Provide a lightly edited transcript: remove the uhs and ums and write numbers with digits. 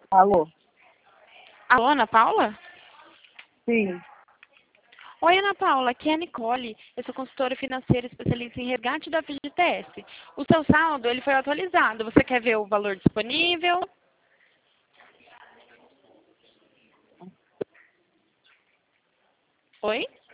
Alô? Alô, Ana Paula? Sim. Oi, Ana Paula, aqui é a Nicole. Eu sou consultora financeira especialista em resgate da FGTS. O seu saldo, ele foi atualizado. Você quer ver o valor disponível? Oi?